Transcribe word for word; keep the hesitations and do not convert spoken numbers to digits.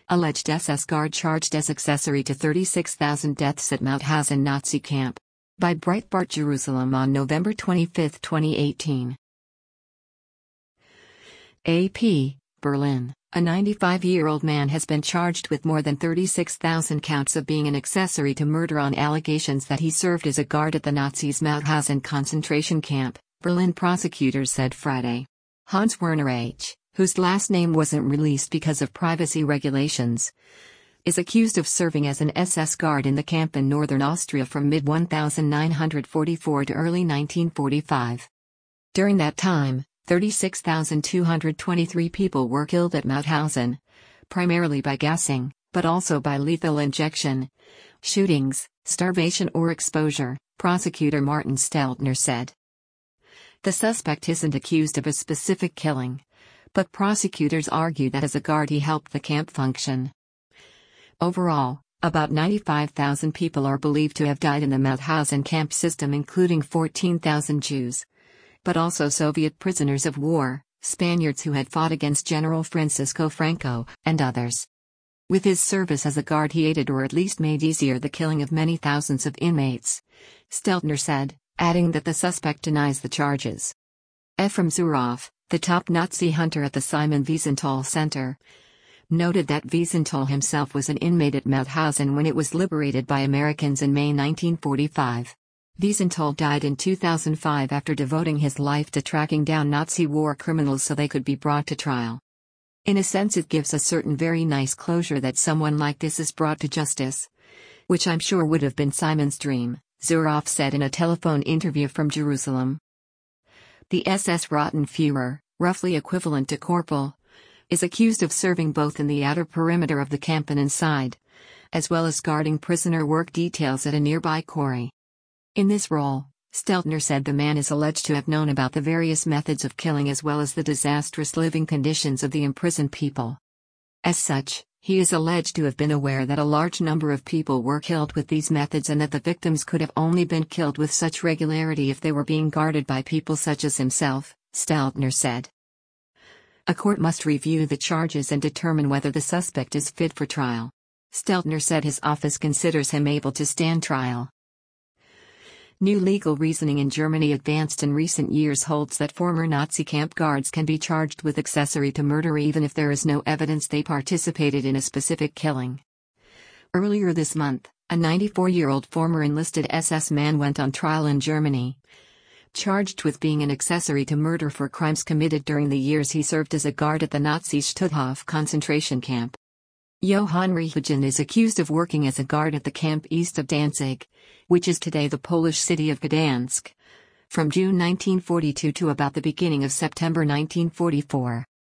Alleged S S guard charged as accessory to thirty-six thousand deaths at Mauthausen Nazi camp. By Breitbart Jerusalem on November twenty-fifth, twenty eighteen. A P, Berlin. A ninety-five-year-old man has been charged with more than thirty-six thousand counts of being an accessory to murder on allegations that he served as a guard at the Nazis' Mauthausen concentration camp, Berlin prosecutors said Friday. Hans Werner H., whose last name wasn't released because of privacy regulations, is accused of serving as an S S guard in the camp in northern Austria from mid nineteen forty-four to early nineteen forty-five. During that time, thirty-six thousand two hundred twenty-three people were killed at Mauthausen, primarily by gassing, but also by lethal injection, shootings, starvation or exposure, prosecutor Martin Steltner said. The suspect isn't accused of a specific killing, but prosecutors argue that as a guard he helped the camp function. Overall, about ninety-five thousand people are believed to have died in the Mauthausen camp system, including fourteen thousand Jews, but also Soviet prisoners of war, Spaniards who had fought against General Francisco Franco, and others. With his service as a guard he aided or at least made easier the killing of many thousands of inmates, Steltner said, adding that the suspect denies the charges. Efrem Zurov, the top Nazi hunter at the Simon Wiesenthal Center, noted that Wiesenthal himself was an inmate at Mauthausen when it was liberated by Americans in May nineteen forty-five. Wiesenthal died in two thousand five after devoting his life to tracking down Nazi war criminals so they could be brought to trial. In a sense, it gives a certain very nice closure that someone like this is brought to justice, which I'm sure would have been Simon's dream, Zurov said in a telephone interview from Jerusalem. The S S Rottenführer, roughly equivalent to corporal, is accused of serving both in the outer perimeter of the camp and inside, as well as guarding prisoner work details at a nearby quarry. In this role, Steltner said the man is alleged to have known about the various methods of killing as well as the disastrous living conditions of the imprisoned people. As such, he is alleged to have been aware that a large number of people were killed with these methods and that the victims could have only been killed with such regularity if they were being guarded by people such as himself, Steltner said. A court must review the charges and determine whether the suspect is fit for trial. Steltner said his office considers him able to stand trial. New legal reasoning in Germany advanced in recent years holds that former Nazi camp guards can be charged with accessory to murder even if there is no evidence they participated in a specific killing. Earlier this month, a ninety-four-year-old former enlisted S S man went on trial in Germany, charged with being an accessory to murder for crimes committed during the years he served as a guard at the Nazi Stutthof concentration camp. Johann Riehagen is accused of working as a guard at the camp east of Danzig, which is today the Polish city of Gdansk, from June nineteen forty-two to about the beginning of September nineteen forty-four.